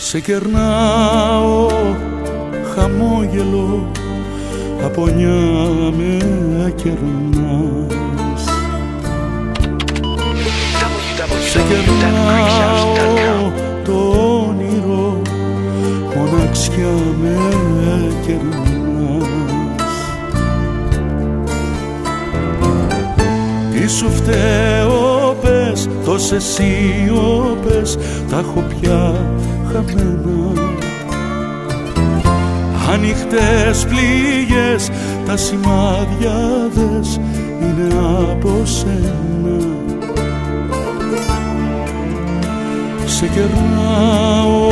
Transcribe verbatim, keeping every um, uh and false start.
Σε κερνάω χαμόγελο, από νιά με κερνάς. Σε κερνάω το όνειρο, μοναξιά με κερνάς. Τι σου φταίω πες, τόσες σιωπές τα έχω πια χαμένα. Ανοιχτές πληγές, τα σημάδια δες είναι από σένα. Σε κερνάω